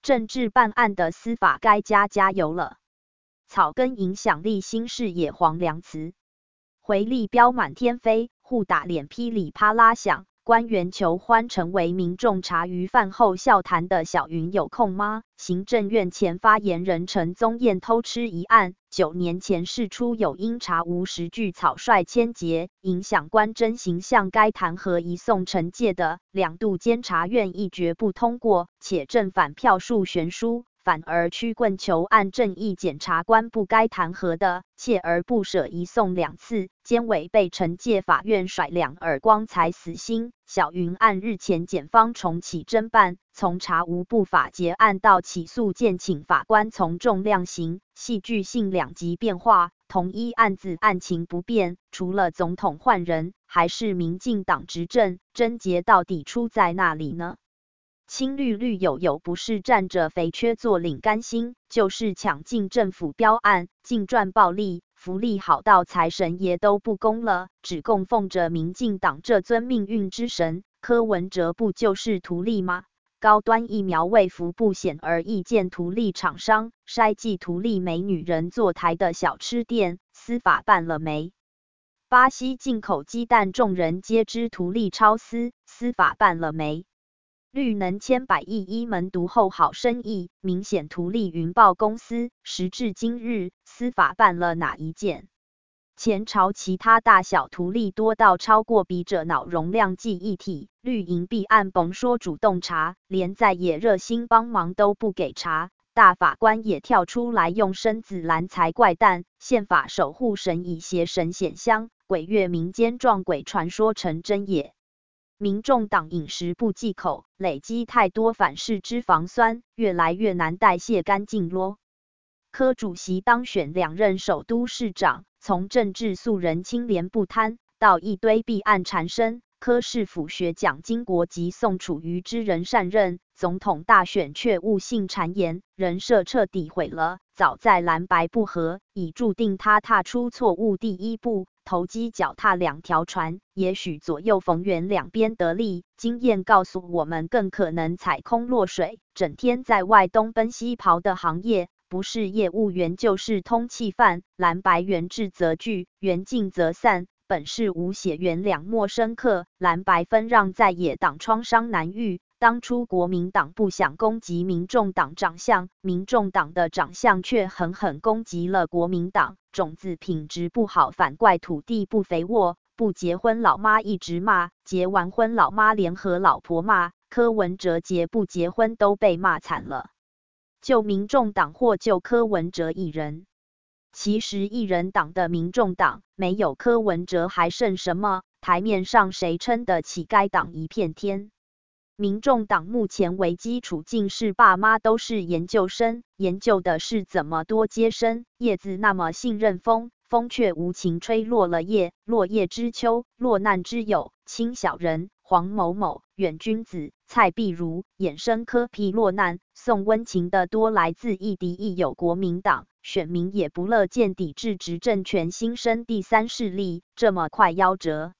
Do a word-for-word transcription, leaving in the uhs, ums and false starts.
政治办案的司法该加加油了。草根影响力新视野黄良慈，回力镖满天飞，互打脸噼里啪啦响。官员求欢成为民众茶余饭后笑谈的小云有空吗？行政院前发言人陈宗彦偷吃一案，九年前释出有因查无实据草率签结，影响官箴形象，该弹劾移送惩戒的，两度监察院一决不通过，且正反票数悬殊。反而曲棍球案正义检察官不该弹劾的，锲而不舍移送两次，监委被惩戒法院甩两耳光才死心。小云案日前检方重启侦办，从查无不法结案到起诉，建请法官从重量刑，戏剧性两极变化。同一案子案情不变，除了总统换人，还是民进党执政，症结到底出在哪里呢？青绿绿有有不是占着肥缺做领干薪，就是抢进政府标案，净赚暴利，福利好到财神爷都不供了，只供奉着民进党这尊命运之神。柯文哲不就是图利吗？高端疫苗卫福部显而易见图利厂商，筛剂图利美女人坐台的小吃店，司法办了没？巴西进口鸡蛋众人皆知图利超私，司法办了没？绿能千百亿一门独厚好生意，明显图利云豹公司，时至今日，司法办了哪一件？前朝其他大小图利多到超过笔者脑容量记忆体，绿营弊案甭说主动查，连在野热心帮忙都不给查，大法官也跳出来用身子拦才怪诞。宪法守护神以邪神显香，鬼月民间撞鬼传说成真也。民众党饮食不忌口，累积太多反式脂肪酸，越来越难代谢干净咯。柯主席当选两任首都市长，从政治素人清廉不贪，到一堆弊案缠身，柯市府学蒋经国及宋楚瑜之人善任，总统大选却误信谗言，人设彻底毁了。早在蓝白不合，已注定他踏出错误第一步。投机脚踏两条船，也许左右逢源，两边得利。经验告诉我们，更可能踩空落水。整天在外东奔西跑的行业，不是业务员就是通缉犯。蓝白缘至则聚，缘尽则散，本是无血缘两陌生客。蓝白分让在野党创伤难愈。当初国民党不想攻击民众党长相，民众党的长相却狠狠攻击了国民党。种子品质不好，反怪土地不肥沃。不结婚老妈一直骂，结完婚老妈联合老婆骂。柯文哲结不结婚都被骂惨了。救民众党或救柯文哲一人？其实一人党的民众党没有柯文哲还剩什么？台面上谁撑得起该党一片天？民众党目前危机处境是爸妈都是研究生，研究的是怎么多接生。叶子那么信任风，风却无情吹落了叶。落叶知秋，落难之友，轻小人，黄某某，远君子，蔡碧如，衍生科批落难。送温情的多来自亦敌亦友国民党，选民也不乐见抵制执政权新生第三势力这么快夭折。